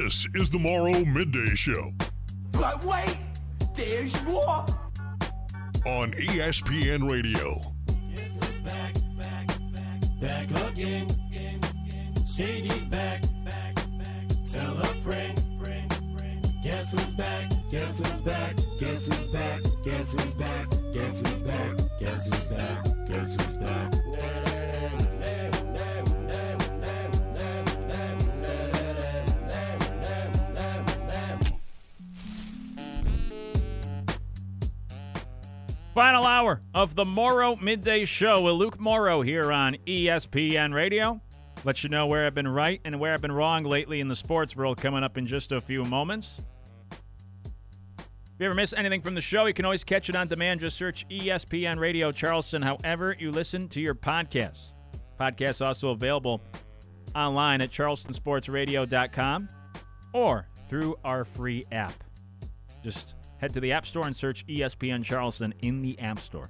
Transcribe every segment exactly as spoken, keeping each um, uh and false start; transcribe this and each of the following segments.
This is the Morrow Midday Show. But wait, there's more. On E S P N Radio. Guess who's back, back, back, back again. Shady's back, back, back. Tell a friend, friend, friend. Guess who's back, guess who's back, guess who's back, guess who's back, guess who's back, guess who's back, guess who's back. Final hour of the Morrow Midday Show with Luke Morrow here on E S P N Radio. Let you know where I've been right and where I've been wrong lately in the sports world coming up in just a few moments. If you ever miss anything from the show, you can always catch it on demand. Just search E S P N Radio Charleston, however you listen to your podcasts. Podcasts also available online at charleston sports radio dot com or through our free app. Just head to the App Store and search E S P N Charleston in the App Store.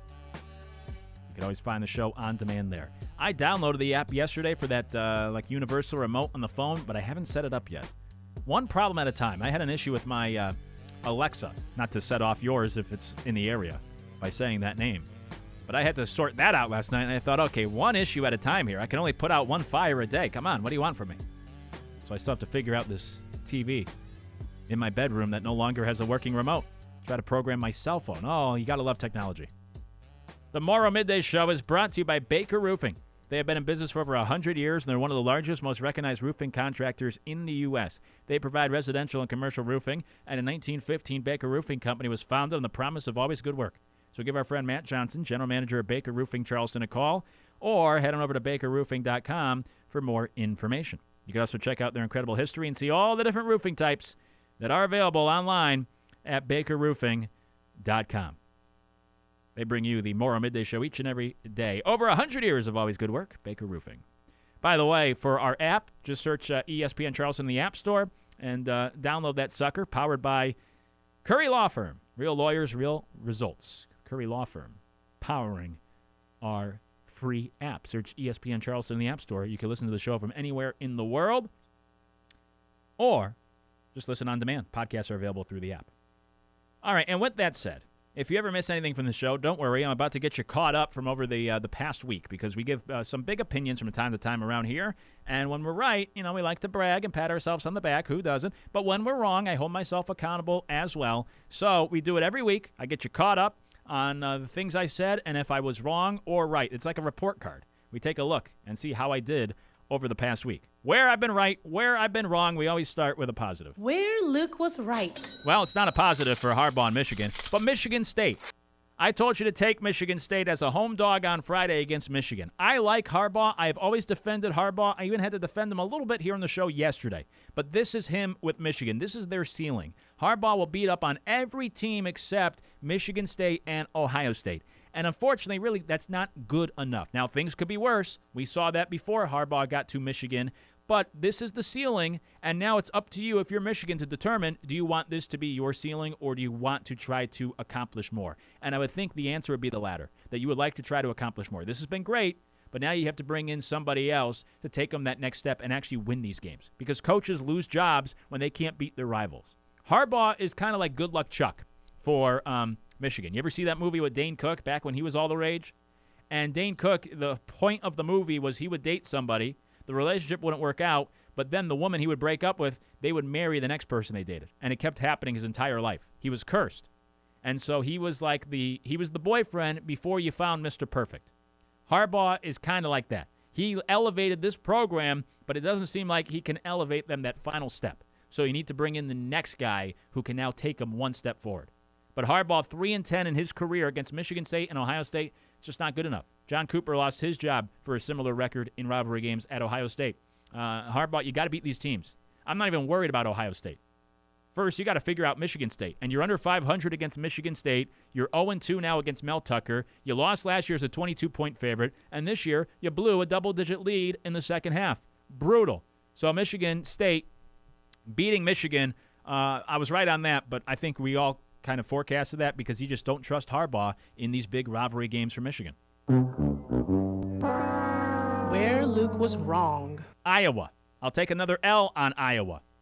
You can always find the show on demand there. I downloaded the app yesterday for that uh, like universal remote on the phone, but I haven't set it up yet. One problem at a time. I had an issue with my uh, Alexa, not to set off yours if it's in the area by saying that name. But I had to sort that out last night, and I thought, okay, one issue at a time here. I can only put out one fire a day. Come on, what do you want from me? So I still have to figure out this T V in my bedroom that no longer has a working remote. Try to program my cell phone. Oh, you got to love technology. The Morrow Midday Show is brought to you by Baker Roofing. They have been in business for over one hundred years, and they're one of the largest, most recognized roofing contractors in the U S They provide residential and commercial roofing, and in nineteen fifteen, Baker Roofing Company was founded on the promise of always good work. So give our friend Matt Johnson, general manager of Baker Roofing Charleston, a call, or head on over to baker roofing dot com for more information. You can also check out their incredible history and see all the different roofing types that are available online at baker roofing dot com. They bring you the Morrow Midday Show each and every day. Over one hundred years of always good work, Baker Roofing. By the way, for our app, just search uh, E S P N Charleston in the App Store and uh, download that sucker, powered by Curry Law Firm. Real lawyers, real results. Curry Law Firm, powering our free app. Search E S P N Charleston in the App Store. You can listen to the show from anywhere in the world, or just listen on demand. Podcasts are available through the app. All right, and with that said, if you ever miss anything from the show, don't worry. I'm about to get you caught up from over the uh, the past week because we give uh, some big opinions from time to time around here. And when we're right, you know, we like to brag and pat ourselves on the back. Who doesn't? But when we're wrong, I hold myself accountable as well. So we do it every week. I get you caught up on uh, the things I said and if I was wrong or right. It's like a report card. We take a look and see how I did over the past week. Where I've been right, where I've been wrong, we always start with a positive. Where Luke was right. Well, it's not a positive for Harbaugh and Michigan, but Michigan State. I told you to take Michigan State as a home dog on Friday against Michigan. I like Harbaugh. I have always defended Harbaugh. I even had to defend him a little bit here on the show yesterday. But this is him with Michigan. This is their ceiling. Harbaugh will beat up on every team except Michigan State and Ohio State. And unfortunately, really, that's not good enough. Now, things could be worse. We saw that before Harbaugh got to Michigan. But this is the ceiling, and now it's up to you if you're Michigan to determine, do you want this to be your ceiling or do you want to try to accomplish more? And I would think the answer would be the latter, that you would like to try to accomplish more. This has been great, but now you have to bring in somebody else to take them that next step and actually win these games because coaches lose jobs when they can't beat their rivals. Harbaugh is kind of like Good Luck Chuck for um, Michigan. You ever see that movie with Dane Cook back when he was all the rage? And Dane Cook, the point of the movie was he would date somebody. The relationship wouldn't work out, but then the woman he would break up with, they would marry the next person they dated. And it kept happening his entire life. He was cursed. And so he was like the he was the boyfriend before you found Mister Perfect. Harbaugh is kind of like that. He elevated this program, but it doesn't seem like he can elevate them that final step. So you need to bring in the next guy who can now take them one step forward. But Harbaugh, three and ten in his career against Michigan State and Ohio State, it's just not good enough. John Cooper lost his job for a similar record in rivalry games at Ohio State. Uh, Harbaugh, you got to beat these teams. I'm not even worried about Ohio State. First, you got to figure out Michigan State. And you're under five hundred against Michigan State. You're oh and two now against Mel Tucker. You lost last year as a twenty-two point favorite. And this year, you blew a double-digit lead in the second half. Brutal. So Michigan State beating Michigan, uh, I was right on that, but I think we all kind of forecasted that because you just don't trust Harbaugh in these big rivalry games for Michigan. Where Luke was wrong. Iowa. I'll take another L on Iowa.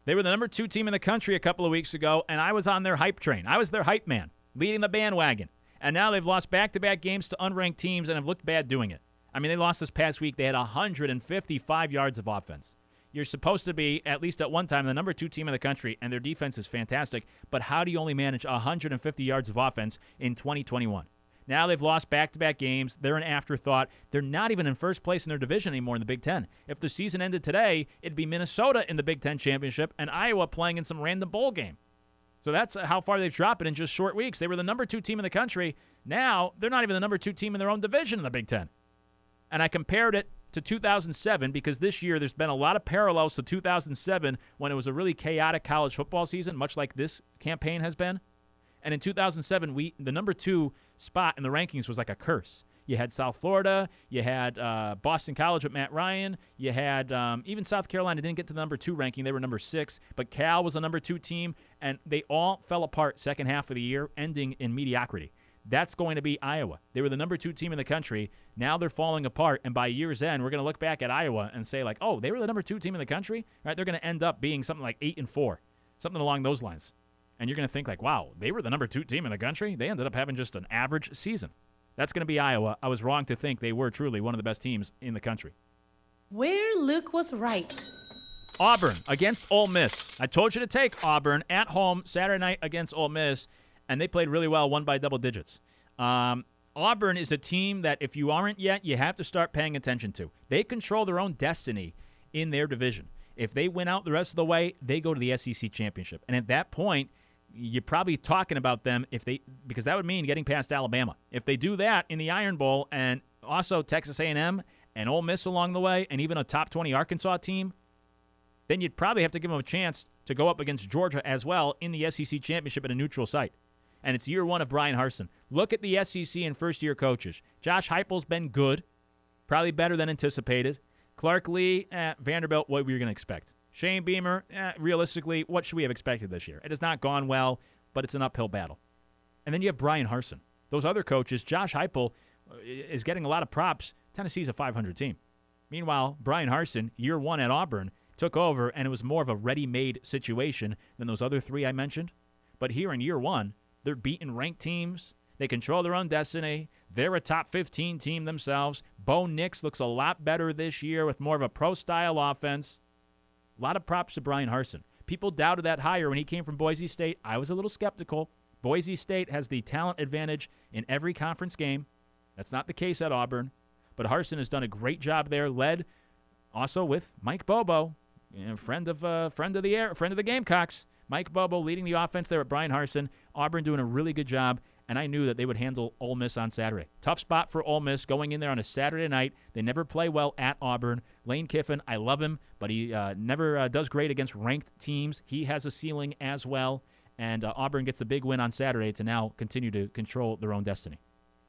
They were the number two team in the country a couple of weeks ago, and I was on their hype train. I was their hype man, leading the bandwagon. And now they've lost back-to-back games to unranked teams and have looked bad doing it. I mean, they lost this past week. They had one hundred fifty-five yards of offense. You're supposed to be, at least at one time, the number two team in the country, and their defense is fantastic. But how do you only manage one hundred fifty yards of offense in twenty twenty-one? Now they've lost back-to-back games. They're an afterthought. They're not even in first place in their division anymore in the Big Ten. If the season ended today, it'd be Minnesota in the Big Ten championship and Iowa playing in some random bowl game. So that's how far they've dropped it in just short weeks. They were the number two team in the country. Now they're not even the number two team in their own division in the Big Ten. And I compared it to two thousand seven because this year there's been a lot of parallels to two thousand seven when it was a really chaotic college football season, much like this campaign has been. And in two thousand seven, we the number two spot in the rankings was like a curse. You had South Florida, you had uh, Boston College with Matt Ryan, you had um, even South Carolina didn't get to the number two ranking. They were number six, but Cal was a number two team, and they all fell apart second half of the year, ending in mediocrity. That's going to be Iowa. They were the number two team in the country. Now they're falling apart, and by year's end, we're going to look back at Iowa and say, like, oh, they were the number two team in the country? Right? They're going to end up being something like eight and four, something along those lines. And you're going to think, like, wow, they were the number two team in the country? They ended up having just an average season. That's going to be Iowa. I was wrong to think they were truly one of the best teams in the country. Where Luke was right. Auburn against Ole Miss. I told you to take Auburn at home Saturday night against Ole Miss, and they played really well, won by double digits. Um, Auburn is a team that if you aren't yet, you have to start paying attention to. They control their own destiny in their division. If they win out the rest of the way, they go to the S E C championship. And at that point, you're probably talking about them if they because that would mean getting past Alabama. If they do that in the Iron Bowl and also Texas A and M and Ole Miss along the way and even a top twenty Arkansas team, then you'd probably have to give them a chance to go up against Georgia as well in the S E C championship at a neutral site. And it's year one of Brian Harsin. Look at the S E C and first-year coaches. Josh Heupel's been good, probably better than anticipated. Clark Lee, eh, Vanderbilt, what were you going to expect? Shane Beamer, eh, realistically, what should we have expected this year? It has not gone well, but it's an uphill battle. And then you have Brian Harsin. Those other coaches, Josh Heupel is getting a lot of props. Tennessee's a five hundred team. Meanwhile, Brian Harsin, year one at Auburn, took over, and it was more of a ready-made situation than those other three I mentioned. But here in year one, they're beating ranked teams. They control their own destiny. They're a top fifteen team themselves. Bo Nix looks a lot better this year with more of a pro-style offense. A lot of props to Brian Harsin. People doubted that hire when he came from Boise State. I was a little skeptical. Boise State has the talent advantage in every conference game. That's not the case at Auburn. But Harsin has done a great job there, led also with Mike Bobo, you know, friend of uh, friend of the air, friend of the Gamecocks. Mike Bobo leading the offense there at Brian Harsin. Auburn doing a really good job, and I knew that they would handle Ole Miss on Saturday. Tough spot for Ole Miss going in there on a Saturday night. They never play well at Auburn. Lane Kiffin, I love him, but he uh, never uh, does great against ranked teams. He has a ceiling as well, and uh, Auburn gets the big win on Saturday to now continue to control their own destiny.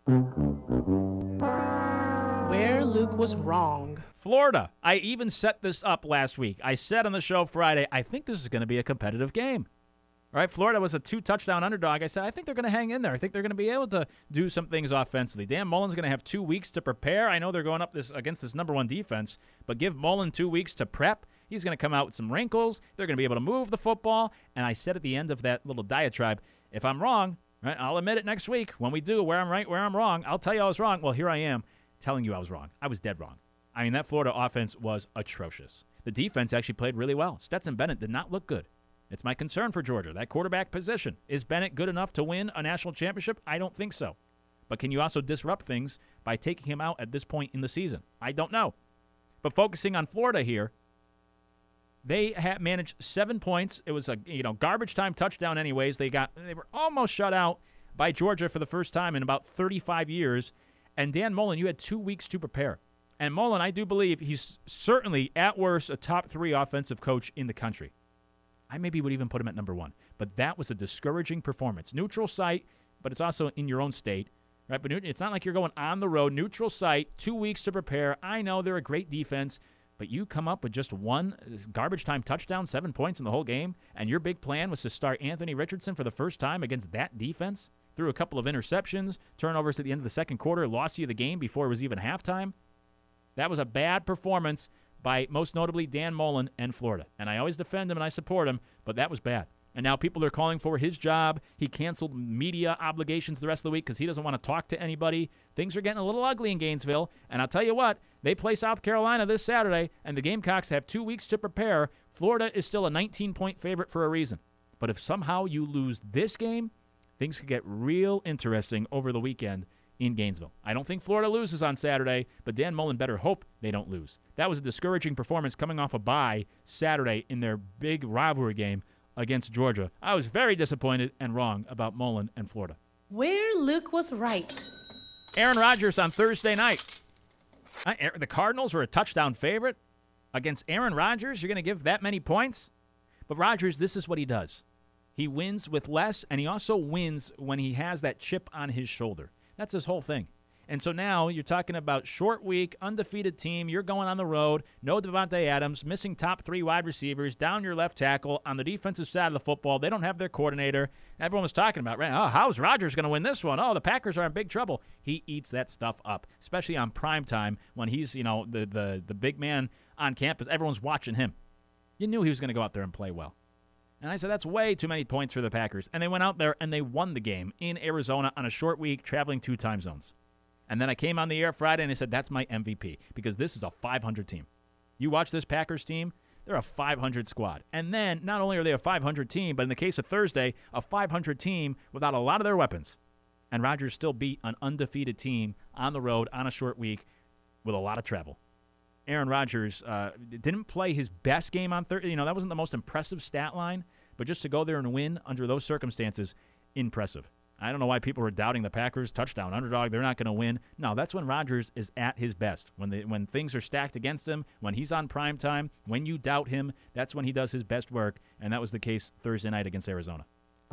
Where Luke was wrong. Florida. I even set this up last week. I said on the show Friday, I think this is going to be a competitive game. All right, Florida was a two-touchdown underdog. I said, I think they're going to hang in there. I think they're going to be able to do some things offensively. Dan Mullen's going to have two weeks to prepare. I know they're going up this against this number one defense, but give Mullen two weeks to prep. He's going to come out with some wrinkles. They're going to be able to move the football. And I said at the end of that little diatribe, if I'm wrong, right, I'll admit it next week when we do where I'm right, where I'm wrong. I'll tell you I was wrong. Well, here I am telling you I was wrong. I was dead wrong. I mean, that Florida offense was atrocious. The defense actually played really well. Stetson Bennett did not look good. It's my concern for Georgia, that quarterback position. Is Bennett good enough to win a national championship? I don't think so. But can you also disrupt things by taking him out at this point in the season? I don't know. But focusing on Florida here, they had managed seven points. It was a you know garbage time touchdown anyways. They got they were almost shut out by Georgia for the first time in about thirty-five years. And Dan Mullen, you had two weeks to prepare. And Mullen, I do believe he's certainly, at worst, a top three offensive coach in the country. I maybe would even put him at number one. But that was a discouraging performance. Neutral site, but it's also in your own state. Right? But it's not like you're going on the road. Neutral site, two weeks to prepare. I know they're a great defense, but you come up with just one garbage time touchdown, seven points in the whole game, and your big plan was to start Anthony Richardson for the first time against that defense? Threw a couple of interceptions, turnovers at the end of the second quarter, lost you the game before it was even halftime. That was a bad performance by most notably Dan Mullen and Florida. And I always defend him and I support him, but that was bad. And now people are calling for his job. He canceled media obligations the rest of the week because he doesn't want to talk to anybody. Things are getting a little ugly in Gainesville. And I'll tell you what, they play South Carolina this Saturday, and the Gamecocks have two weeks to prepare. Florida is still a nineteen-point favorite for a reason. But if somehow you lose this game, things could get real interesting over the weekend in Gainesville. I don't think Florida loses on Saturday, but Dan Mullen better hope they don't lose. That was a discouraging performance coming off a bye Saturday in their big rivalry game against Georgia. I was very disappointed and wrong about Mullen and Florida. Where Luke was right. Aaron Rodgers on Thursday night. Uh, the Cardinals were a touchdown favorite against Aaron Rodgers. You're going to give that many points? But Rodgers, this is what he does. He wins with less, and he also wins when he has that chip on his shoulder. That's his whole thing. And so now you're talking about short week, undefeated team. You're going on the road. No Devontae Adams, missing top three wide receivers, down your left tackle. On the defensive side of the football, they don't have their coordinator. Everyone was talking about, right? Oh, how's Rodgers going to win this one? Oh, the Packers are in big trouble. He eats that stuff up, especially on prime time when he's, you know, the the the big man on campus. Everyone's watching him. You knew he was going to go out there and play well. And I said, that's way too many points for the Packers. And they went out there and they won the game in Arizona on a short week, traveling two time zones. And then I came on the air Friday and I said, that's my M V P because this is a five hundred team. You watch this Packers team, they're a five hundred squad. And then not only are they a five hundred team, but in the case of Thursday, a five hundred team without a lot of their weapons. And Rodgers still beat an undefeated team on the road on a short week with a lot of travel. Aaron Rodgers uh, didn't play his best game on Thursday. You know, that wasn't the most impressive stat line, but just to go there and win under those circumstances, impressive. I don't know why people were doubting the Packers. Touchdown, underdog, they're not going to win. No, that's when Rodgers is at his best. When the, when things are stacked against him, when he's on prime time, when you doubt him, that's when he does his best work, and that was the case Thursday night against Arizona.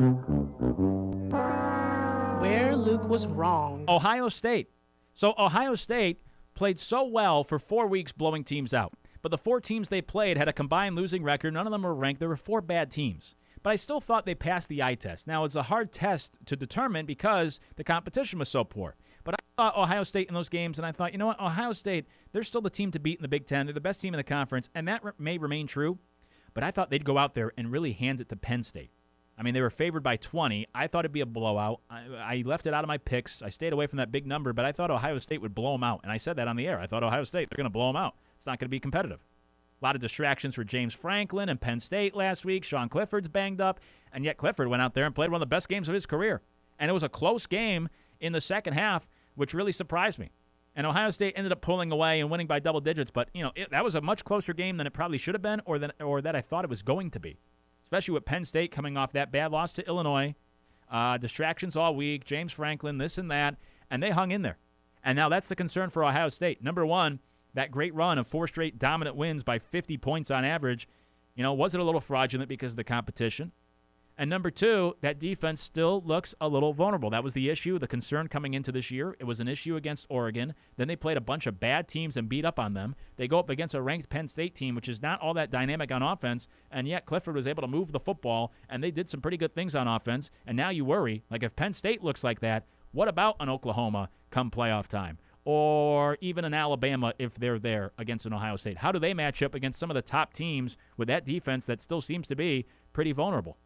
Where Luke was wrong. Ohio State. So Ohio State played so well for four weeks blowing teams out. But the four teams they played had a combined losing record. None of them were ranked. There were four bad teams. But I still thought they passed the eye test. Now, it's a hard test to determine because the competition was so poor. But I thought Ohio State in those games, and I thought, you know what, Ohio State, they're still the team to beat in the Big Ten. They're the best team in the conference, and that re- may remain true. But I thought they'd go out there and really hand it to Penn State. I mean, they were favored by twenty. I thought it'd be a blowout. I, I left it out of my picks. I stayed away from that big number, but I thought Ohio State would blow them out. And I said that on the air. I thought Ohio State, they're going to blow them out. It's not going to be competitive. A lot of distractions for James Franklin and Penn State last week. Sean Clifford's banged up, and yet Clifford went out there and played one of the best games of his career. And it was a close game in the second half, which really surprised me. And Ohio State ended up pulling away and winning by double digits, but you know it, that was a much closer game than it probably should have been, or than or that I thought it was going to be. Especially with Penn State coming off that bad loss to Illinois, uh, distractions all week, James Franklin, this and that, and they hung in there. And now that's the concern for Ohio State. Number one, that great run of four straight dominant wins by fifty points on average, you know, was it a little fraudulent because of the competition? And number two, that defense still looks a little vulnerable. That was the issue, the concern coming into this year. It was an issue against Oregon. Then they played a bunch of bad teams and beat up on them. They go up against a ranked Penn State team, which is not all that dynamic on offense, and yet Clifford was able to move the football, and they did some pretty good things on offense. And now you worry, like if Penn State looks like that, what about an Oklahoma come playoff time? Or even an Alabama if they're there against an Ohio State? How do they match up against some of the top teams with that defense that still seems to be pretty vulnerable?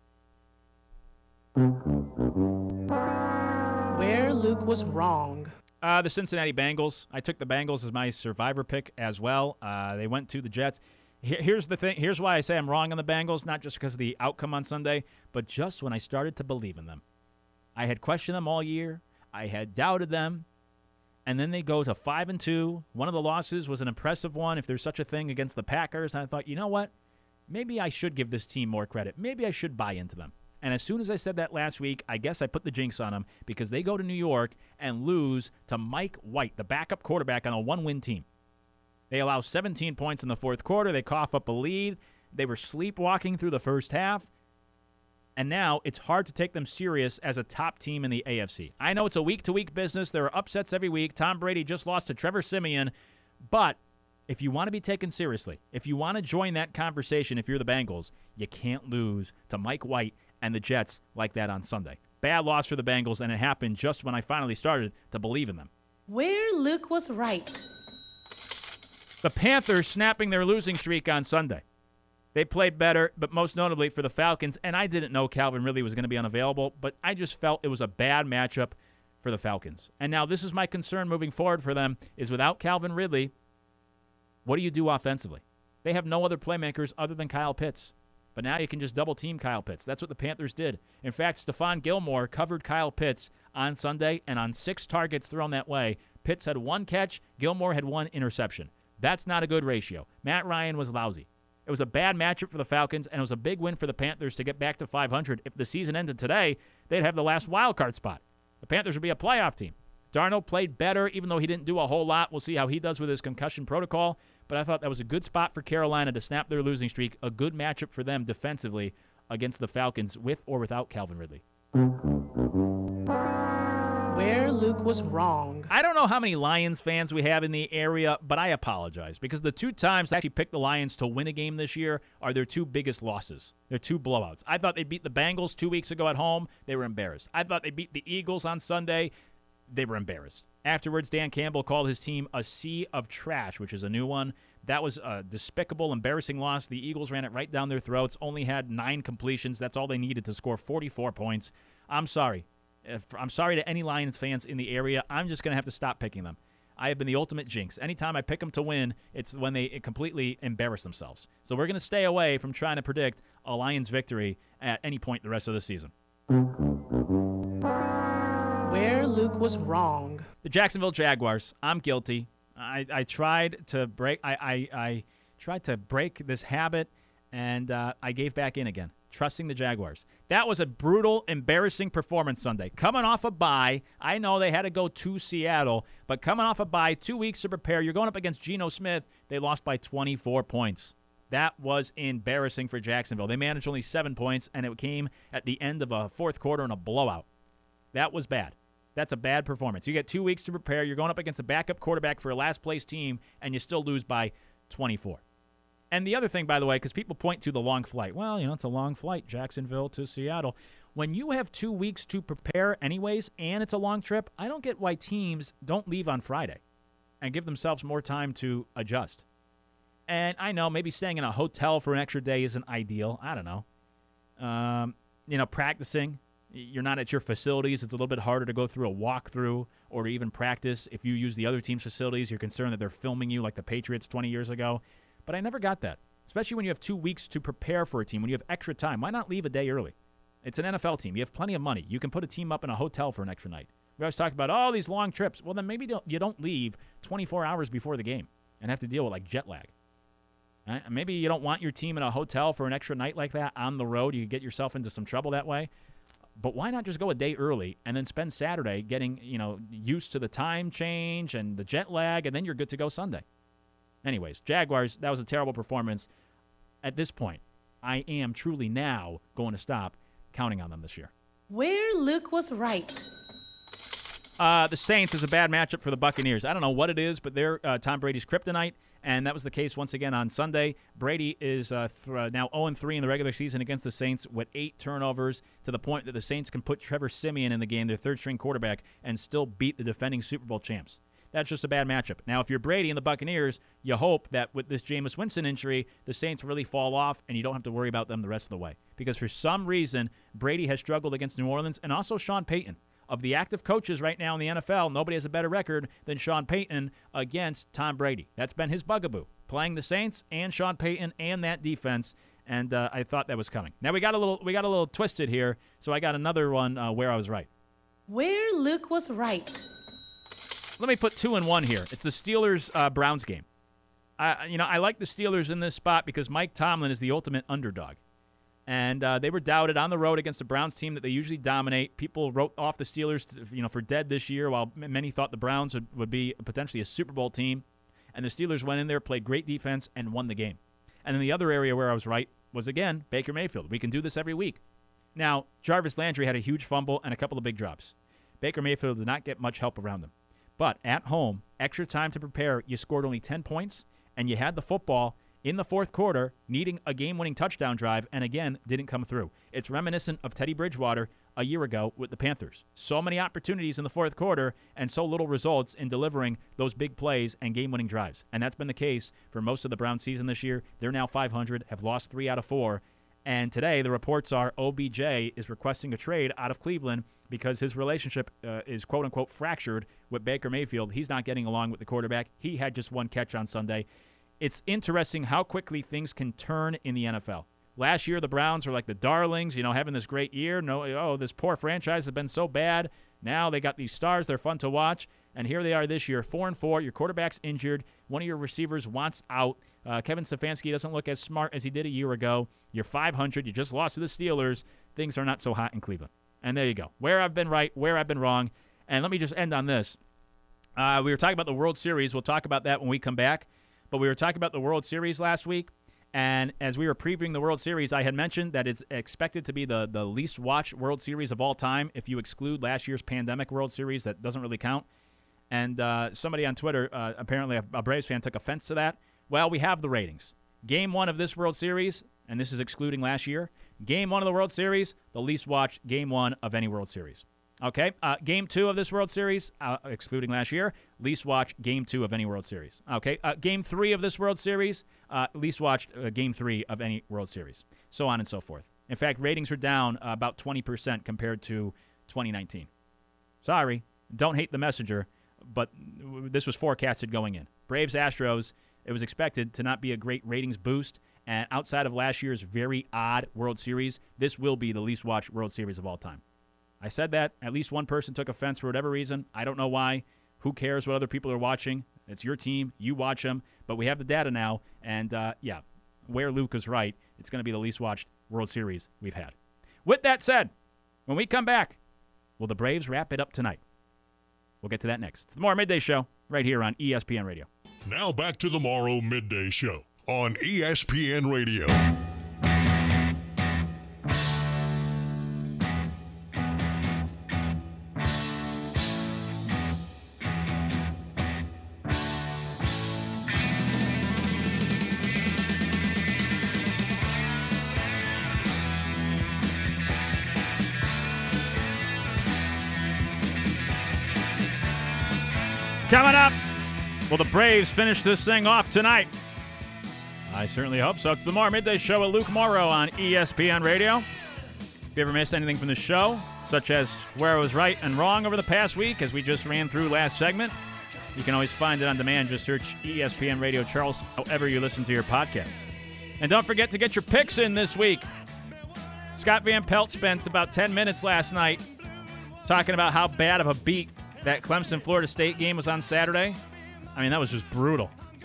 Where Luke was wrong. Uh, the Cincinnati Bengals. I took the Bengals as my survivor pick as well. Uh, they went to the Jets. Here, here's the thing. Here's why I say I'm wrong on the Bengals, not just because of the outcome on Sunday, but just when I started to believe in them. I had questioned them all year. I had doubted them. And then they go to five and two. One of the losses was an impressive one, if there's such a thing, against the Packers. And I thought, you know what? Maybe I should give this team more credit. Maybe I should buy into them. And as soon as I said that last week, I guess I put the jinx on them because they go to New York and lose to Mike White, the backup quarterback on a one-win team. They allow seventeen points in the fourth quarter. They cough up a lead. They were sleepwalking through the first half. And now it's hard to take them serious as a top team in the A F C. I know it's a week-to-week business. There are upsets every week. Tom Brady just lost to Trevor Siemian. But if you want to be taken seriously, if you want to join that conversation, if you're the Bengals, you can't lose to Mike White and the Jets like that on Sunday. Bad loss for the Bengals, and it happened just when I finally started to believe in them. Where Luke was right. The Panthers snapping their losing streak on Sunday. They played better, but most notably for the Falcons, and I didn't know Calvin Ridley was going to be unavailable, but I just felt it was a bad matchup for the Falcons. And now this is my concern moving forward for them, is without Calvin Ridley, what do you do offensively? They have no other playmakers other than Kyle Pitts. But now you can just double-team Kyle Pitts. That's what the Panthers did. In fact, Stephon Gilmore covered Kyle Pitts on Sunday, and on six targets thrown that way, Pitts had one catch, Gilmore had one interception. That's not a good ratio. Matt Ryan was lousy. It was a bad matchup for the Falcons, and it was a big win for the Panthers to get back to five hundred. If the season ended today, they'd have the last wild card spot. The Panthers would be a playoff team. Darnold played better, even though he didn't do a whole lot. We'll see how he does with his concussion protocol. But I thought that was a good spot for Carolina to snap their losing streak, a good matchup for them defensively against the Falcons with or without Calvin Ridley. Where Luke was wrong. I don't know how many Lions fans we have in the area, but I apologize because the two times I actually picked the Lions to win a game this year are their two biggest losses. They're two blowouts. I thought they beat the Bengals two weeks ago at home. They were embarrassed. I thought they beat the Eagles on Sunday. They were embarrassed. Afterwards, Dan Campbell called his team a sea of trash, which is a new one. That was a despicable, embarrassing loss. The Eagles ran it right down their throats, only had nine completions. That's all they needed to score forty-four points. I'm sorry. If, I'm sorry to any Lions fans in the area. I'm just going to have to stop picking them. I have been the ultimate jinx. Anytime I pick them to win, it's when they completely embarrass themselves. So we're going to stay away from trying to predict a Lions victory at any point the rest of the season. Where Luke was wrong. The Jacksonville Jaguars. I'm guilty. I, I tried to break. I, I, I tried to break this habit, and uh, I gave back in again, trusting the Jaguars. That was a brutal, embarrassing performance Sunday. Coming off a bye, I know they had to go to Seattle, but coming off a bye, two weeks to prepare, you're going up against Geno Smith. They lost by twenty-four points. That was embarrassing for Jacksonville. They managed only seven points, and it came at the end of a fourth quarter in a blowout. That was bad. That's a bad performance. You get two weeks to prepare. You're going up against a backup quarterback for a last-place team, and you still lose by twenty-four. And the other thing, by the way, because people point to the long flight. Well, you know, it's a long flight, Jacksonville to Seattle. When you have two weeks to prepare anyways, and it's a long trip, I don't get why teams don't leave on Friday and give themselves more time to adjust. And I know maybe staying in a hotel for an extra day isn't ideal. I don't know. Um, you know, practicing. You're not at your facilities. It's a little bit harder to go through a walkthrough or to even practice. If you use the other team's facilities, you're concerned that they're filming you like the Patriots twenty years ago. But I never got that, especially when you have two weeks to prepare for a team, when you have extra time. Why not leave a day early? It's an N F L team. You have plenty of money. You can put a team up in a hotel for an extra night. We always talk about, oh, these long trips. Well, then maybe don't, you don't leave twenty-four hours before the game and have to deal with, like, jet lag. Right? Maybe you don't want your team in a hotel for an extra night like that on the road. You get yourself into some trouble that way. But why not just go a day early and then spend Saturday getting, you know, used to the time change and the jet lag, and then you're good to go Sunday. Anyways, Jaguars, that was a terrible performance. At this point, I am truly now going to stop counting on them this year. Where Luke was right. Uh, the Saints is a bad matchup for the Buccaneers. I don't know what it is, but they're uh, Tom Brady's kryptonite, and that was the case once again on Sunday. Brady is uh, th- now oh and three in the regular season against the Saints with eight turnovers, to the point that the Saints can put Trevor Siemian in the game, their third-string quarterback, and still beat the defending Super Bowl champs. That's just a bad matchup. Now, if you're Brady and the Buccaneers, you hope that with this Jameis Winston injury, the Saints really fall off and you don't have to worry about them the rest of the way. Because for some reason, Brady has struggled against New Orleans, and also Sean Payton. Of the active coaches right now in the N F L, nobody has a better record than Sean Payton against Tom Brady. That's been his bugaboo, playing the Saints and Sean Payton and that defense, and uh, I thought that was coming. Now, we got a little we got a little twisted here, so I got another one uh, where I was right. Where Luke was right. Let me put two and one here. It's the Steelers-Browns uh, game. I, you know, I like the Steelers in this spot because Mike Tomlin is the ultimate underdog. And uh, they were doubted on the road against a Browns team that they usually dominate. People wrote off the Steelers, you know, for dead this year, while many thought the Browns would, would be potentially a Super Bowl team. And the Steelers went in there, played great defense, and won the game. And then the other area where I was right was, again, Baker Mayfield. We can do this every week. Now, Jarvis Landry had a huge fumble and a couple of big drops. Baker Mayfield did not get much help around him. But at home, extra time to prepare, you scored only ten points, and you had the football in the fourth quarter, needing a game-winning touchdown drive, and again, didn't come through. It's reminiscent of Teddy Bridgewater a year ago with the Panthers. So many opportunities in the fourth quarter and so little results in delivering those big plays and game-winning drives. And that's been the case for most of the Browns season this year. They're now five hundred, have lost three out of four. And today the reports are O B J is requesting a trade out of Cleveland because his relationship uh, is quote-unquote fractured with Baker Mayfield. He's not getting along with the quarterback. He had just one catch on Sunday. It's interesting how quickly things can turn in the N F L. Last year, the Browns were like the darlings, you know, having this great year. No, oh, this poor franchise has been so bad. Now they got these stars. They're fun to watch. And here they are this year, four and four. Your quarterback's injured. One of your receivers wants out. Uh, Kevin Stefanski doesn't look as smart as he did a year ago. You're five hundred. You just lost to the Steelers. Things are not so hot in Cleveland. And there you go. Where I've been right, where I've been wrong. And let me just end on this. Uh, we were talking about the World Series. We'll talk about that when we come back. But we were talking about the World Series last week. And as we were previewing the World Series, I had mentioned that it's expected to be the, the least watched World Series of all time if you exclude last year's pandemic World Series. That doesn't really count. And uh, somebody on Twitter, uh, apparently a, a Braves fan, took offense to that. Well, we have the ratings. Game one of this World Series, and this is excluding last year, game one of the World Series, the least watched game one of any World Series. Okay, uh, game two of this World Series, uh, excluding last year, least watched game two of any World Series. Okay, uh, game three of this World Series, uh, least watched uh, game three of any World Series, so on and so forth. In fact, ratings are down uh, about twenty percent compared to twenty nineteen. Sorry, don't hate the messenger, but this was forecasted going in. Braves Astros, it was expected to not be a great ratings boost, and outside of last year's very odd World Series, this will be the least watched World Series of all time. I said that. At least one person took offense for whatever reason. I don't know why. Who cares what other people are watching? It's your team. You watch them. But we have the data now. And, uh, yeah, where Luke is right, it's going to be the least watched World Series we've had. With that said, when we come back, will the Braves wrap it up tonight? We'll get to that next. It's the Morrow Midday Show right here on E S P N Radio. Now back to the Morrow Midday Show on E S P N Radio. Coming up, will the Braves finish this thing off tonight? I certainly hope so. It's the Morrow Midday Show with Luke Morrow on E S P N Radio. If you ever missed anything from the show, such as where I was right and wrong over the past week, as we just ran through last segment, you can always find it on demand. Just search E S P N Radio Charleston, however you listen to your podcast. And don't forget to get your picks in this week. Scott Van Pelt spent about ten minutes last night talking about how bad of a beat that Clemson-Florida State game was on Saturday. I mean, that was just brutal.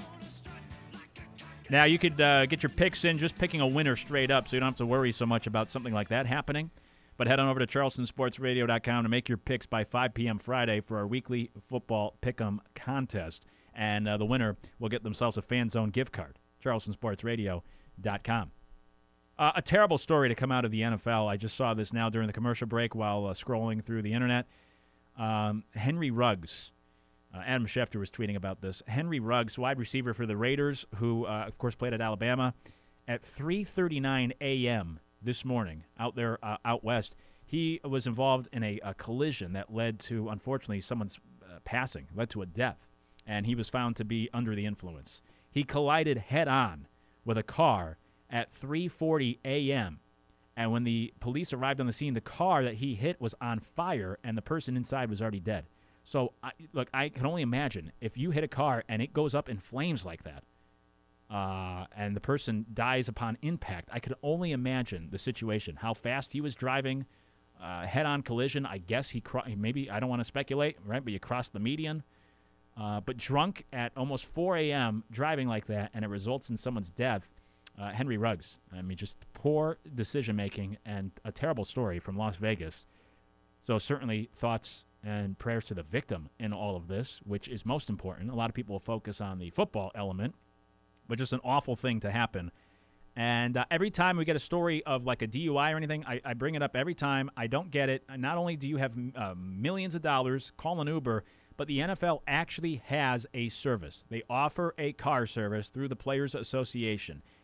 Now, you could uh, get your picks in just picking a winner straight up, so you don't have to worry so much about something like that happening. But head on over to charleston sports radio dot com to make your picks by five p.m. Friday for our weekly football pick'em contest. And uh, the winner will get themselves a Fan Zone gift card, charleston sports radio dot com. Uh, a terrible story to come out of the N F L. I just saw this now during the commercial break while uh, scrolling through the internet. Um, Henry Ruggs, uh, Adam Schefter was tweeting about this. Henry Ruggs, wide receiver for the Raiders, who, uh, of course, played at Alabama, at three thirty-nine a.m. this morning out there uh, out west, he was involved in a, a collision that led to, unfortunately, someone's uh, passing, led to a death, and he was found to be under the influence. He collided head-on with a car at three forty a.m., and when the police arrived on the scene, the car that he hit was on fire, and the person inside was already dead. So, I, look, I can only imagine if you hit a car and it goes up in flames like that, uh, and the person dies upon impact, I could only imagine the situation, how fast he was driving, uh, head-on collision. I guess he cro- maybe, I don't want to speculate, right, but you crossed the median. Uh, but drunk at almost four a.m., driving like that, and it results in someone's death. Uh, Henry Ruggs, I mean, just poor decision-making and a terrible story from Las Vegas. So certainly thoughts and prayers to the victim in all of this, which is most important. A lot of people will focus on the football element, but just an awful thing to happen. And uh, every time we get a story of like a D U I or anything, I, I bring it up every time. I don't get it. Not only do you have uh, millions of dollars, call an Uber, but the N F L actually has a service. They offer a car service through the Players Association.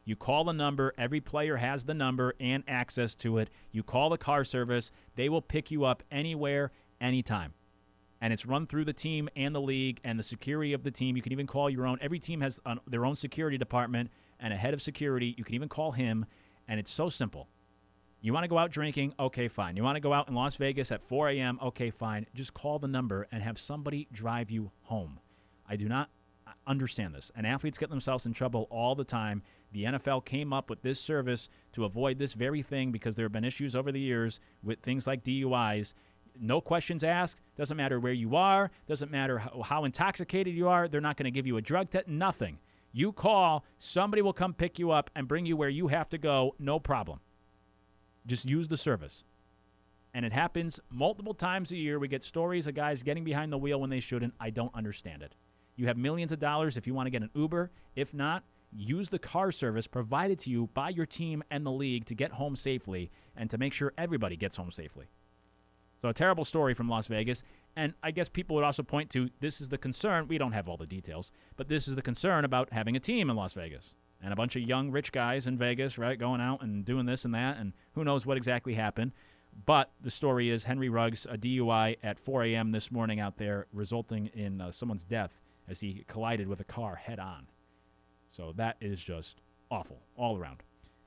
You call the number. Every player has the number and access to it. You call the car service. They will pick you up anywhere, anytime. And it's run through the team and the league and the security of the team. You can even call your own. Every team has uh, their own security department and a head of security. You can even call him, and it's so simple. You want to go out drinking? Okay, fine. You want to go out in Las Vegas at four a.m.? Okay, fine. Just call the number and have somebody drive you home. I do not understand this. And athletes get themselves in trouble all the time. The N F L came up with this service to avoid this very thing because there have been issues over the years with things like D U Is. No questions asked. Doesn't matter where you are. Doesn't matter how, how intoxicated you are. They're not going to give you a drug test. Nothing. You call, somebody will come pick you up and bring you where you have to go. No problem. Just use the service. And it happens multiple times a year. We get stories of guys getting behind the wheel when they shouldn't. I don't understand it. You have millions of dollars if you want to get an Uber. If not, use the car service provided to you by your team and the league to get home safely and to make sure everybody gets home safely. So a terrible story from Las Vegas. And I guess people would also point to this is the concern. We don't have all the details, but this is the concern about having a team in Las Vegas. And a bunch of young, rich guys in Vegas, right, going out and doing this and that, and who knows what exactly happened. But the story is Henry Ruggs, a D U I at four a.m. this morning out there, resulting in uh, someone's death as he collided with a car head-on. So that is just awful all around.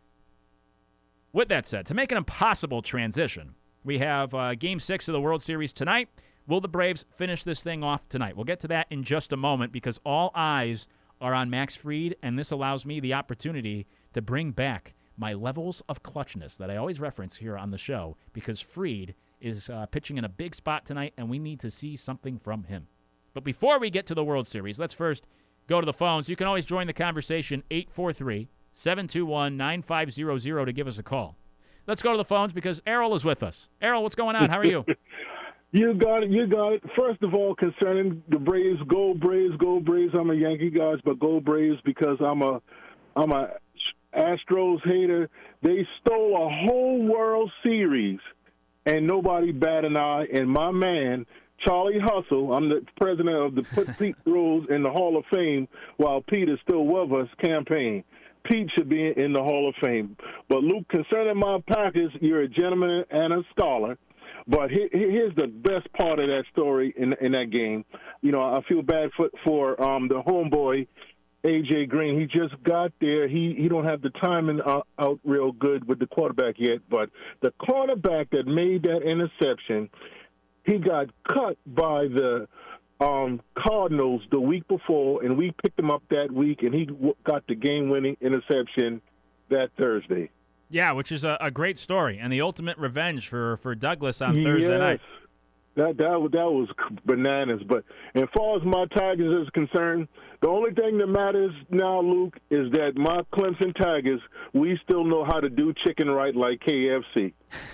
With that said, to make an impossible transition, we have uh, Game six of the World Series tonight. Will the Braves finish this thing off tonight? We'll get to that in just a moment because all eyes are on Max Fried, and this allows me the opportunity to bring back my levels of clutchness that I always reference here on the show because Fried is uh, pitching in a big spot tonight, and we need to see something from him. But before we get to the World Series, let's first go to the phones. You can always join the conversation, eight four three, seven two one, nine five zero zero to give us a call. Let's go to the phones because Errol is with us. Errol, what's going on? How are you? You got it. You got it. First of all, concerning the Braves, go Braves, go Braves. I'm a Yankee guy, but go Braves because I'm a, I'm a Astros hater. They stole a whole World Series, and nobody bat an eye. And my man, Charlie Hustle, I'm the president of the Put Pete Rose in the Hall of Fame while Pete is still with us campaign. Pete should be in the Hall of Fame. But, Luke, concerning my Packers, you're a gentleman and a scholar. But here's the best part of that story in in that game. You know, I feel bad for for um, the homeboy, A J Green. He just got there. He he don't have the timing out, out real good with the quarterback yet. But the cornerback that made that interception, he got cut by the um, Cardinals the week before, and we picked him up that week, and he w- got the game-winning interception that Thursday. Yeah, which is a, a great story and the ultimate revenge for, for Douglas on Thursday yes. night. That that that was bananas. But as far as my Tigers is concerned, the only thing that matters now, Luke, is that my Clemson Tigers, we still know how to do chicken right like K F C.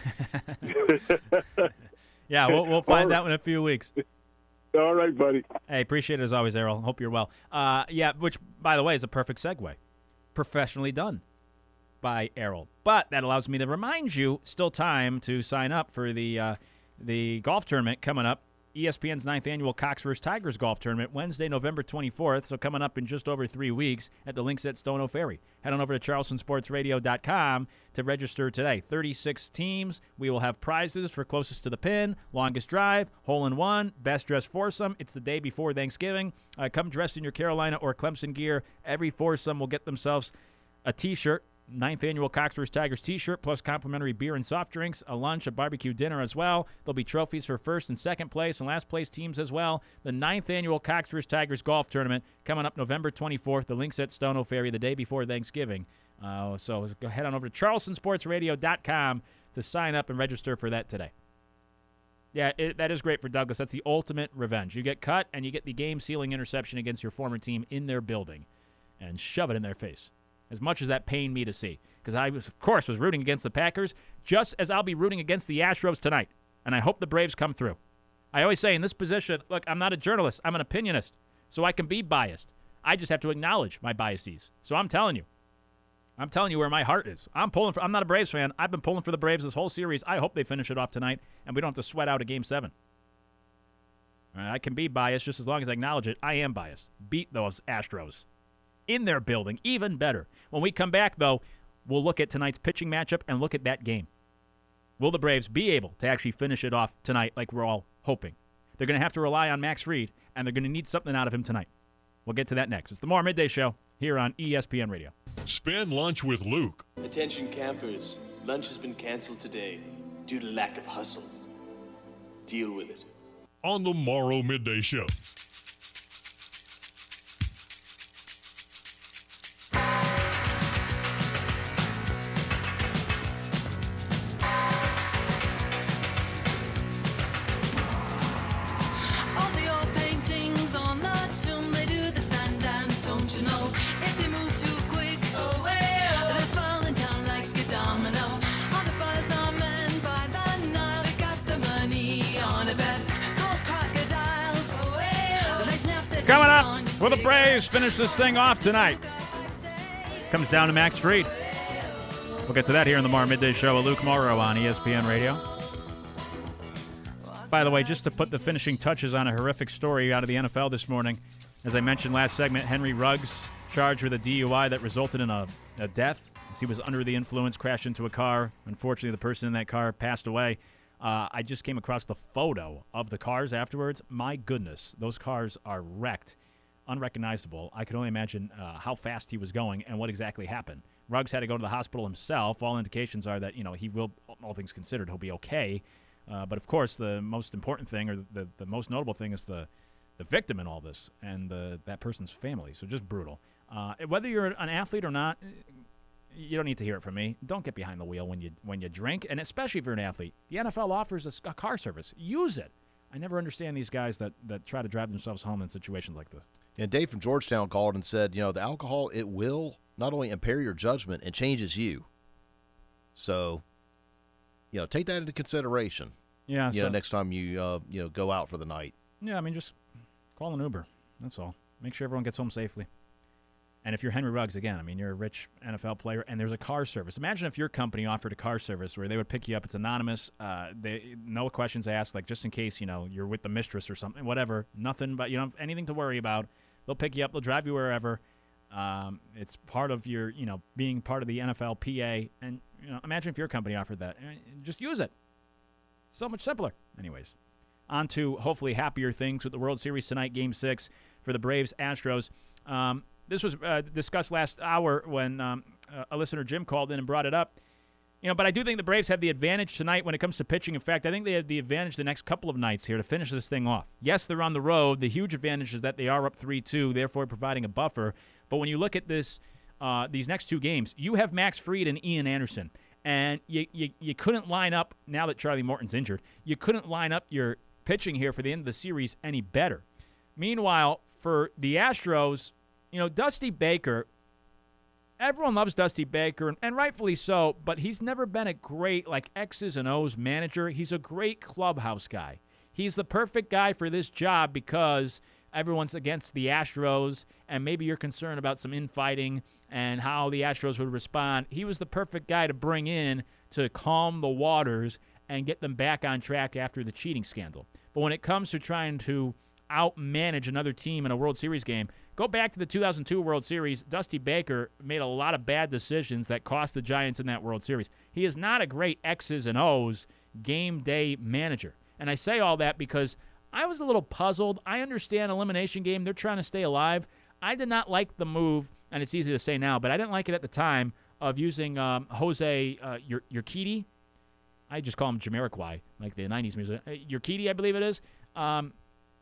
Yeah, we'll, we'll find right. out in a few weeks. All right, buddy. Hey, appreciate it as always, Errol. Hope you're well. Uh, yeah, which, by the way, is a perfect segue. Professionally done by Errol. But that allows me to remind you, still time to sign up for the uh, the golf tournament coming up. E S P N's ninth annual Cox versus Tigers golf tournament, Wednesday, November twenty-fourth, so coming up in just over three weeks at the links at Stono Ferry. Head on over to charleston sports radio dot com to register today. thirty-six teams. We will have prizes for closest to the pin, longest drive, hole-in-one, best dressed foursome. It's the day before Thanksgiving. Uh, come dressed in your Carolina or Clemson gear. Every foursome will get themselves a T-shirt. ninth annual Cox versus Tigers T-shirt, plus complimentary beer and soft drinks, a lunch, a barbecue dinner as well. There'll be trophies for first and second place and last place teams as well. The ninth annual Cox versus Tigers golf tournament coming up November twenty-fourth. The link's at Stono Ferry the day before Thanksgiving. Uh, so go head on over to charleston sports radio dot com to sign up and register for that today. Yeah, it, that is great for Douglas. That's the ultimate revenge. You get cut and you get the game-sealing interception against your former team in their building and shove it in their face. As much as that pained me to see. Because I, was, of course, was rooting against the Packers, just as I'll be rooting against the Astros tonight. And I hope the Braves come through. I always say in this position, look, I'm not a journalist. I'm an opinionist. So I can be biased. I just have to acknowledge my biases. So I'm telling you. I'm telling you where my heart is. I'm pulling for, I'm not a Braves fan. I've been pulling for the Braves this whole series. I hope they finish it off tonight, and we don't have to sweat out a Game seven. I can be biased just as long as I acknowledge it. I am biased. Beat those Astros. in their building. Even better. When we come back, though, we'll look at tonight's pitching matchup and look at that game. Will the Braves be able to actually finish it off tonight like we're all hoping? They're going to have to rely on Max Fried, and they're going to need something out of him tonight. We'll get to that next. It's the More Midday Show here on E S P N Radio. Spend lunch with Luke. Attention campers, lunch has been canceled today due to lack of hustle. Deal with it. On the Morrow Midday Show. Coming up, will the Braves finish this thing off tonight? Comes down to Max Fried. We'll get to that here in the Morrow Midday Show with Luke Morrow on E S P N Radio. By the way, just to put the finishing touches on a horrific story out of the N F L this morning, as I mentioned last segment, Henry Ruggs charged with a D U I that resulted in a, a death as he was under the influence, crashed into a car. Unfortunately, the person in that car passed away. Uh, I just came across the photo of the cars afterwards. My goodness, those cars are wrecked, unrecognizable. I could only imagine uh, how fast he was going and what exactly happened. Ruggs had to go to the hospital himself. All indications are that, you know, he will, all things considered, he'll be okay. Uh, but, of course, the most important thing or the, the most notable thing is the, the victim in all this and the, that person's family. So just brutal. Uh, whether you're an athlete or not, you don't need to hear it from me. Don't get behind the wheel when you when you drink, and especially if you're an athlete. The N F L offers a, a car service. Use it. I never understand these guys that, that try to drive themselves home in situations like this. And Dave from Georgetown called and said, you know, the alcohol, it will not only impair your judgment, it changes you. So, you know, take that into consideration. Yeah. You so, know, next time you, uh, you know, go out for the night. Yeah, I mean, just call an Uber. That's all. Make sure everyone gets home safely. And if you're Henry Ruggs, again, I mean, you're a rich N F L player, and there's a car service. Imagine if your company offered a car service where they would pick you up. It's anonymous. Uh, they no questions asked, like just in case, you know, you're with the mistress or something, whatever. Nothing, but you don't have anything to worry about. They'll pick you up. They'll drive you wherever. Um, it's part of your, you know, being part of the N F L P A. And, you know, imagine if your company offered that. Just use it. So much simpler. Anyways, on to hopefully happier things with the World Series tonight, Game six for the Braves-Astros. Um, This was uh, discussed last hour when um, a listener, Jim, called in and brought it up. You know, but I do think the Braves have the advantage tonight when it comes to pitching. In fact, I think they have the advantage the next couple of nights here to finish this thing off. Yes, they're on the road. The huge advantage is that they are up three two, therefore providing a buffer. But when you look at this, uh, these next two games, you have Max Fried and Ian Anderson. And you, you, you couldn't line up, now that Charlie Morton's injured, you couldn't line up your pitching here for the end of the series any better. Meanwhile, for the Astros, you know, Dusty Baker, everyone loves Dusty Baker, and rightfully so, but he's never been a great, like, X's and O's manager. He's a great clubhouse guy. He's the perfect guy for this job because everyone's against the Astros, and maybe you're concerned about some infighting and how the Astros would respond. He was the perfect guy to bring in to calm the waters and get them back on track after the cheating scandal. But when it comes to trying to outmanage another team in a World Series game, go back to the two thousand two World Series. Dusty Baker made a lot of bad decisions that cost the Giants in that World Series. He is not a great X's and O's game day manager. And I say all that because I was a little puzzled. I understand elimination game. They're trying to stay alive. I did not like the move, and it's easy to say now, but I didn't like it at the time of using um, Jose uh, Urquidy. I just call him Jamiroquai, like the nineties music. Uh, Urquidy, I believe it is. Um,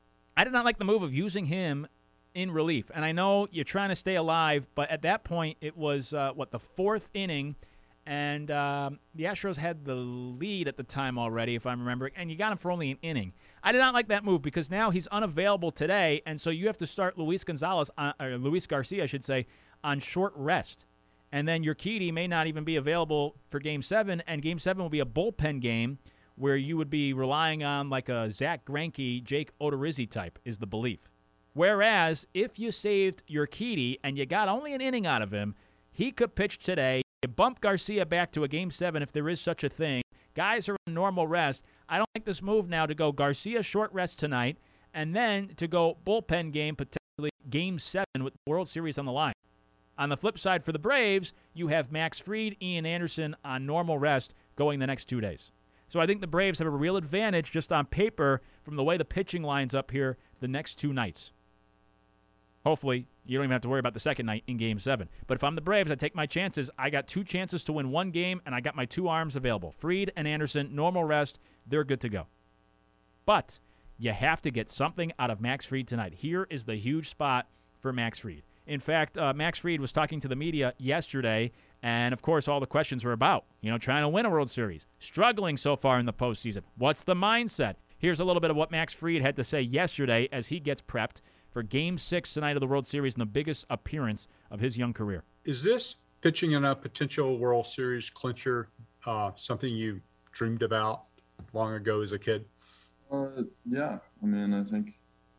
I did not like the move of using him in relief. And I know you're trying to stay alive, but at that point it was, uh, what, the fourth inning, and um, the Astros had the lead at the time already, if I'm remembering, and you got him for only an inning. I did not like that move because now he's unavailable today, and so you have to start Luis Gonzalez, on, or Luis Garcia, I should say, on short rest. And then Urquidy may not even be available for Game seven, and Game seven will be a bullpen game where you would be relying on like a Zach Greinke, Jake Odorizzi type, is the belief. Whereas if you saved Urquidy and you got only an inning out of him, he could pitch today. You bump Garcia back to a Game seven if there is such a thing. Guys are on normal rest. I don't like this move now to go Garcia short rest tonight and then to go bullpen game, potentially Game seven with the World Series on the line. On the flip side for the Braves, you have Max Fried, Ian Anderson on normal rest going the next two days. So I think the Braves have a real advantage just on paper from the way the pitching lines up here the next two nights. Hopefully, you don't even have to worry about the second night in Game seven. But if I'm the Braves, I take my chances. I got two chances to win one game, and I got my two arms available. Fried and Anderson, normal rest, they're good to go. But you have to get something out of Max Fried tonight. Here is the huge spot for Max Fried. In fact, uh, Max Fried was talking to the media yesterday, and, of course, all the questions were about, you know, trying to win a World Series, struggling so far in the postseason. What's the mindset? Here's a little bit of what Max Fried had to say yesterday as he gets prepped for Game six tonight of the World Series and the biggest appearance of his young career. Is this pitching in a potential World Series clincher uh, something you dreamed about long ago as a kid? Uh, yeah. I mean, I think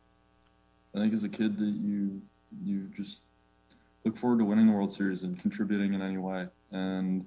I think as a kid that you you just look forward to winning the World Series and contributing in any way. And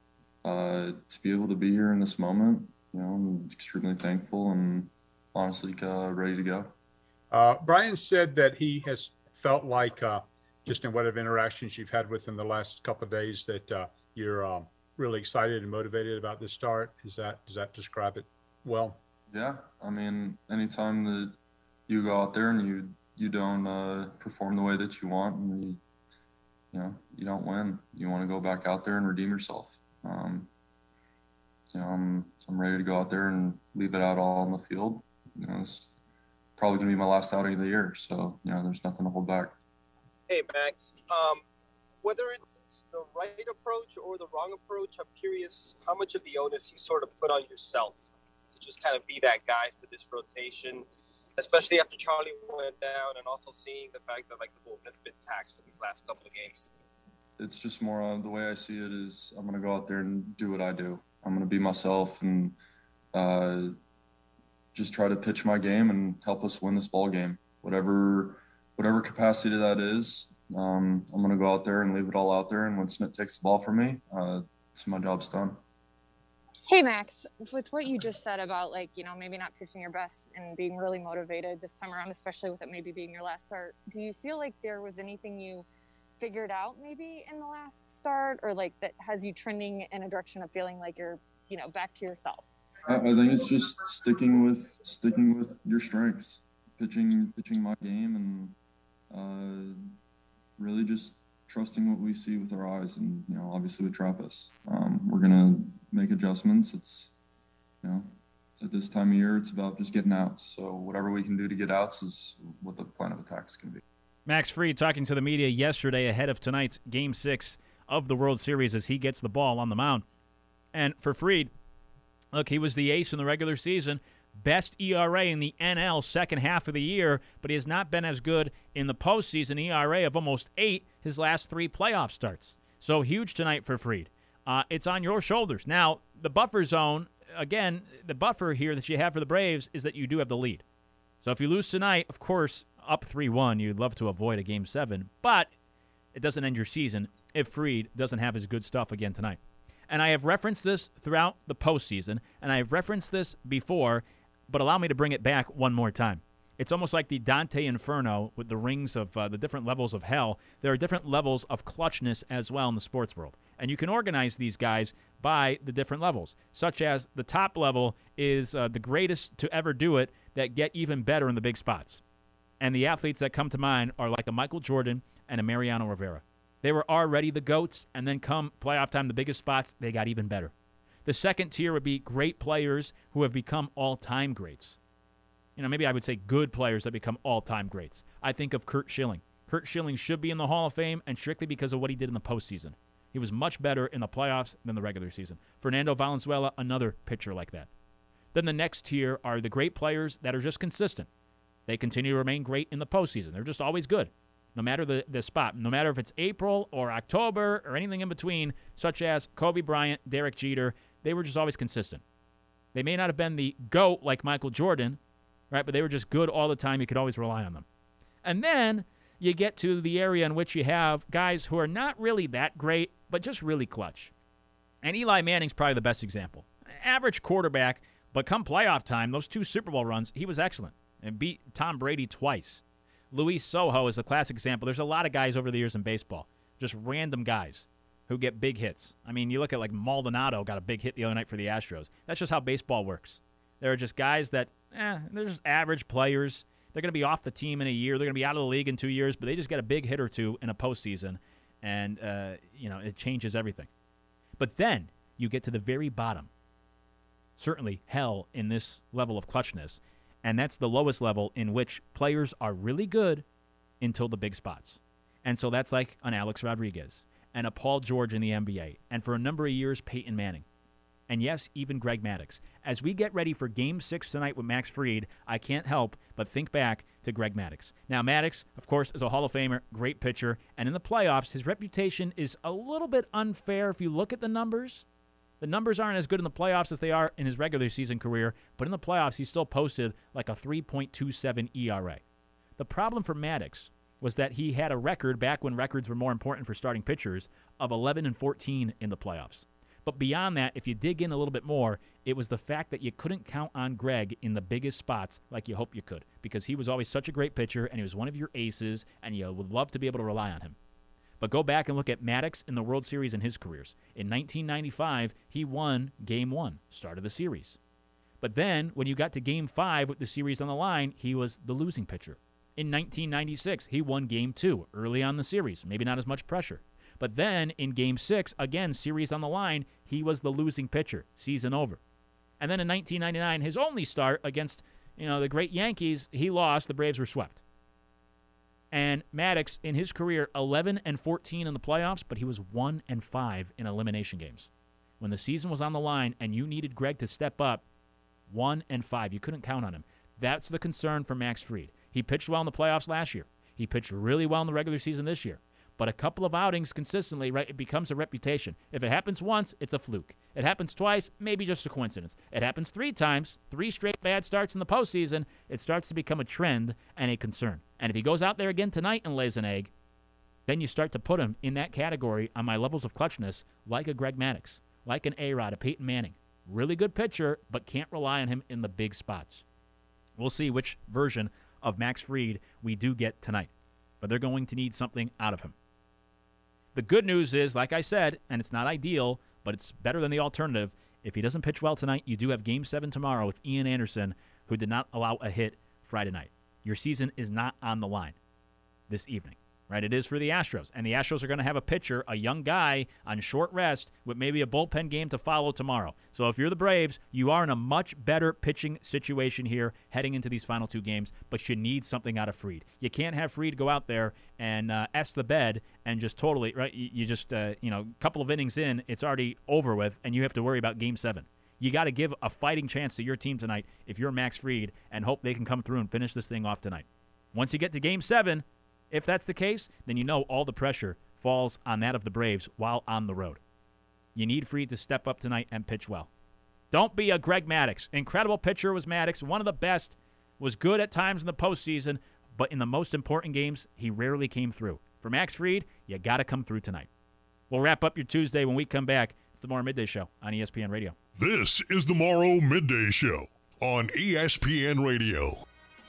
uh, to be able to be here in this moment, you know, I'm extremely thankful and honestly uh, ready to go. Uh, Brian said that he has felt like, uh, just in whatever interactions you've had with him the last couple of days, that uh, you're uh, really excited and motivated about this start. Is that, does that describe it well? Yeah. I mean, anytime that you go out there and you, you don't uh, perform the way that you want and you, you know, you don't win, you want to go back out there and redeem yourself. Um, you know, I'm, I'm ready to go out there and leave it out all on the field. You know, it's probably going to be my last outing of the year. So, you know, there's nothing to hold back. Hey, Max, um, whether it's the right approach or the wrong approach, I'm curious how much of the onus you sort of put on yourself to just kind of be that guy for this rotation, especially after Charlie went down and also seeing the fact that, like, the bullpen's been taxed for these last couple of games. It's just more on the way I see it is I'm going to go out there and do what I do. I'm going to be myself and uh, just try to pitch my game and help us win this ball game. Whatever whatever capacity that is, um, I'm going to go out there and leave it all out there. And when Snit takes the ball from me, uh, so my job's done. Hey, Max, with what you just said about, like, you know, maybe not pitching your best and being really motivated this time around, especially with it maybe being your last start, do you feel like there was anything you figured out maybe in the last start, or like that has you trending in a direction of feeling like you're, you know, back to yourself? I, I think it's just sticking with sticking with your strengths, pitching pitching my game, and uh, really just trusting what we see with our eyes. And, you know, obviously with Trappist, um, we're gonna make adjustments. It's, you know, at this time of year, it's about just getting outs. So whatever we can do to get outs is what the plan of attack is going to be. Max Fried talking to the media yesterday ahead of tonight's Game six of the World Series as he gets the ball on the mound. And for Fried, look, he was the ace in the regular season, best E R A in the N L second half of the year, but he has not been as good in the postseason, E R A of almost eight his last three playoff starts. So huge tonight for Fried. Uh, it's on your shoulders. Now, the buffer zone, again, the buffer here that you have for the Braves is that you do have the lead. So if you lose tonight, of course, up three one, you'd love to avoid a Game seven, but it doesn't end your season if Fried doesn't have his good stuff again tonight. And I have referenced this throughout the postseason, and I have referenced this before, but allow me to bring it back one more time. It's almost like the Dante Inferno with the rings of uh, the different levels of hell. There are different levels of clutchness as well in the sports world. And you can organize these guys by the different levels, such as the top level is uh, the greatest to ever do it that get even better in the big spots. And the athletes that come to mind are like a Michael Jordan and a Mariano Rivera. They were already the GOATs, and then come playoff time, the biggest spots, they got even better. The second tier would be great players who have become all-time greats. You know, maybe I would say good players that become all-time greats. I think of Curt Schilling. Curt Schilling should be in the Hall of Fame, and strictly because of what he did in the postseason. He was much better in the playoffs than the regular season. Fernando Valenzuela, another pitcher like that. Then the next tier are the great players that are just consistent. They continue to remain great in the postseason. They're just always good, no matter the, the spot. No matter if it's April or October or anything in between, such as Kobe Bryant, Derek Jeter, they were just always consistent. They may not have been the GOAT like Michael Jordan, right? But they were just good all the time. You could always rely on them. And then you get to the area in which you have guys who are not really that great, but just really clutch. And Eli Manning's probably the best example. Average quarterback, but come playoff time, those two Super Bowl runs, he was excellent and beat Tom Brady twice. Luis Sojo is a classic example. There's a lot of guys over the years in baseball. just random guys who get big hits. I mean, you look at like Maldonado got a big hit the other night for the Astros. That's just how baseball works. There are just guys that, eh, they're just average players. They're going to be off the team in a year. They're going to be out of the league in two years, but they just get a big hit or two in a postseason, and, uh, you know, it changes everything. But then you get to the very bottom. Certainly hell in this level of clutchness, and that's the lowest level in which players are really good until the big spots. And so that's like an Alex Rodriguez and a Paul George in the N B A, and for a number of years, Peyton Manning. And yes, even Greg Maddux. As we get ready for Game six tonight with Max Fried, I can't help but think back to Greg Maddux. Now, Maddux, of course, is a Hall of Famer, great pitcher, and in the playoffs, his reputation is a little bit unfair if you look at the numbers. The numbers aren't as good in the playoffs as they are in his regular season career, but in the playoffs, he still posted like a three point two seven E R A. The problem for Maddux was that he had a record back when records were more important for starting pitchers of eleven and fourteen in the playoffs. But beyond that, if you dig in a little bit more, it was the fact that you couldn't count on Greg in the biggest spots like you hope you could, because he was always such a great pitcher, and he was one of your aces, and you would love to be able to rely on him. But go back and look at Maddux in the World Series in his careers. In nineteen ninety-five, he won Game one, start of the series. But then, when you got to Game five with the series on the line, he was the losing pitcher. In nineteen ninety-six, he won Game two, early on the series, maybe not as much pressure. But then, in Game six, again, series on the line, he was the losing pitcher, season over. And then in nineteen ninety-nine, his only start against, you know, the great Yankees, he lost, the Braves were swept. And Maddux, in his career, eleven and fourteen in the playoffs, but he was one and five in elimination games. When the season was on the line and you needed Greg to step up, one and five, you couldn't count on him. That's the concern for Max Fried. He pitched well in the playoffs last year. He pitched really well in the regular season this year. But a couple of outings consistently, right, it becomes a reputation. If it happens once, it's a fluke. It happens twice, maybe just a coincidence. It happens three times, three straight bad starts in the postseason, it starts to become a trend and a concern. And if he goes out there again tonight and lays an egg, then you start to put him in that category on my levels of clutchness, like a Greg Maddux, like an A-Rod, a Peyton Manning. Really good pitcher, but can't rely on him in the big spots. We'll see which version of Max Fried we do get tonight. But they're going to need something out of him. The good news is, like I said, and it's not ideal, but it's better than the alternative. If he doesn't pitch well tonight, you do have Game seven tomorrow with Ian Anderson, who did not allow a hit Friday night. Your season is not on the line this evening, right? It is for the Astros, and the Astros are going to have a pitcher, a young guy, on short rest with maybe a bullpen game to follow tomorrow. So if you're the Braves, you are in a much better pitching situation here heading into these final two games, but you need something out of Fried. You can't have Fried go out there and uh, S the bed and just totally, right, you, you just, uh, you know, a couple of innings in, it's already over with, and you have to worry about Game seven. You got to give a fighting chance to your team tonight if you're Max Fried and hope they can come through and finish this thing off tonight. Once you get to Game seven, if that's the case, then you know all the pressure falls on that of the Braves while on the road. You need Fried to step up tonight and pitch well. Don't be a Greg Maddux. Incredible pitcher was Maddux, one of the best, was good at times in the postseason, but in the most important games, he rarely came through. For Max Fried, you got to come through tonight. We'll wrap up your Tuesday when we come back. It's the Morrow Midday Show on E S P N Radio. This is the Morrow Midday Show on E S P N Radio.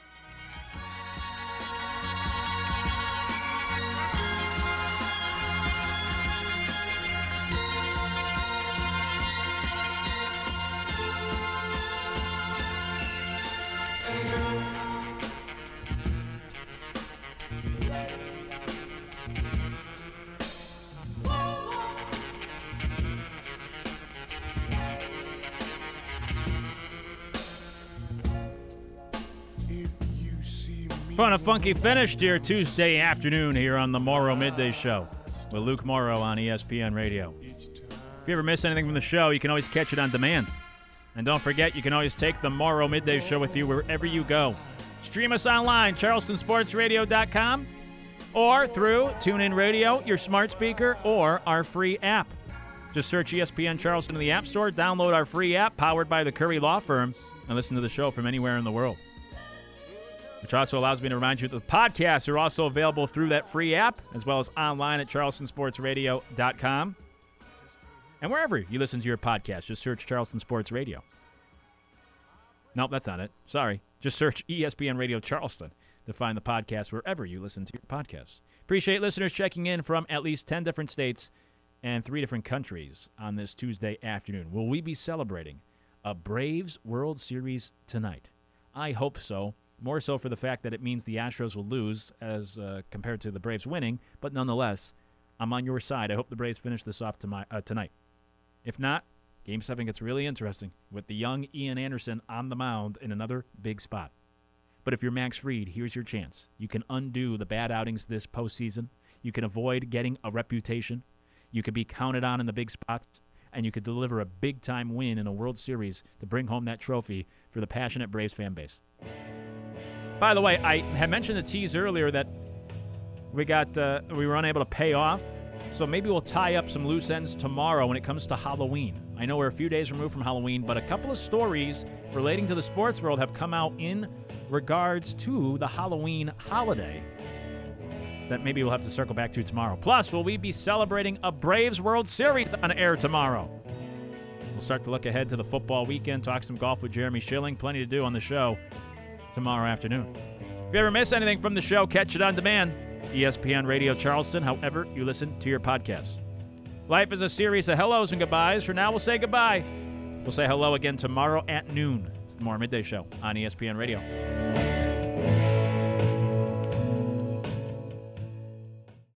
Fun and funky finish to your Tuesday afternoon here on the Morrow Midday Show with Luke Morrow on E S P N Radio. If you ever miss anything from the show, you can always catch it on demand. And don't forget, you can always take the Morrow Midday Show with you wherever you go. Stream us online, charleston sports radio dot com, or through TuneIn Radio, your smart speaker, or our free app. Just search E S P N Charleston in the App Store, download our free app powered by the Curry Law Firm, and listen to the show from anywhere in the world. Which also allows me to remind you that the podcasts are also available through that free app, as well as online at charleston sports radio dot com. And wherever you listen to your podcast, just search Charleston Sports Radio. Nope, that's not it. Sorry. Just search E S P N Radio Charleston to find the podcast wherever you listen to your podcasts. Appreciate listeners checking in from at least ten different states and three different countries on this Tuesday afternoon. Will we be celebrating a Braves World Series tonight? I hope so. More so for the fact that it means the Astros will lose as uh, compared to the Braves winning. But nonetheless, I'm on your side. I hope the Braves finish this off to my, uh, tonight. If not, Game seven gets really interesting with the young Ian Anderson on the mound in another big spot. But if you're Max Fried, here's your chance. You can undo the bad outings this postseason. You can avoid getting a reputation. You can be counted on in the big spots. And you could deliver a big-time win in a World Series to bring home that trophy for the passionate Braves fan base. By the way, I had mentioned the tease earlier that we got uh, we were unable to pay off. So maybe we'll tie up some loose ends tomorrow when it comes to Halloween. I know we're a few days removed from Halloween, but a couple of stories relating to the sports world have come out in regards to the Halloween holiday that maybe we'll have to circle back to tomorrow. Plus, will we be celebrating a Braves World Series on air tomorrow? We'll start to look ahead to the football weekend, talk some golf with Jeremy Schilling. Plenty to do on the show tomorrow afternoon. If you ever miss anything from the show, catch it on demand. E S P N Radio Charleston, however you listen to your podcast. Life is a series of hellos and goodbyes. For now, we'll say goodbye. We'll say hello again tomorrow at noon. It's the More Midday Show on E S P N Radio.